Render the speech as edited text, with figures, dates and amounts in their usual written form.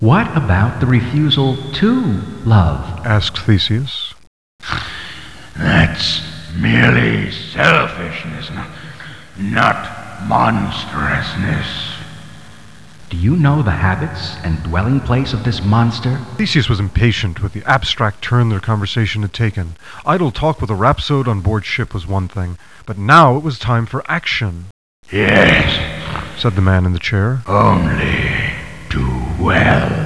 What about the refusal to love? Asked Theseus. That's merely selfishness, not monstrousness. Do you know the habits and dwelling place of this monster? Theseus was impatient with the abstract turn their conversation had taken. Idle talk with a rhapsode on board ship was one thing, but now it was time for action. Yes, Said the man in the chair. only do well.